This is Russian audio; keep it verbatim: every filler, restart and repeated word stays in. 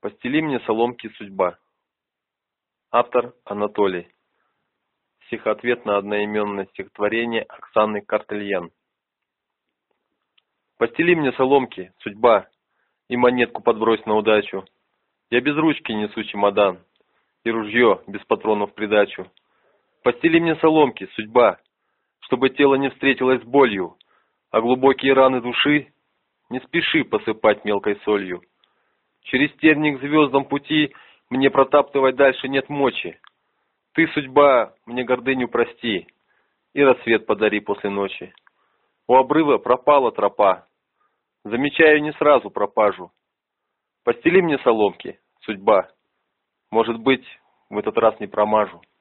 Постели мне соломки, судьба. Автор Анатолий. Стихоответ на одноименное стихотворение Оксаны Картельян. Постели мне соломки, судьба, и монетку подбрось на удачу. Я без ручки несу чемодан, и ружье без патронов в придачу. Постели мне соломки, судьба, чтобы тело не встретилось с болью, а глубокие раны души не спеши посыпать мелкой солью. Через терник к звездам пути мне протаптывать дальше нет мочи. Ты, судьба, мне гордыню прости и рассвет подари после ночи. У обрыва пропала тропа, замечаю не сразу пропажу. Постели мне соломки, судьба, может быть, в этот раз не промажу.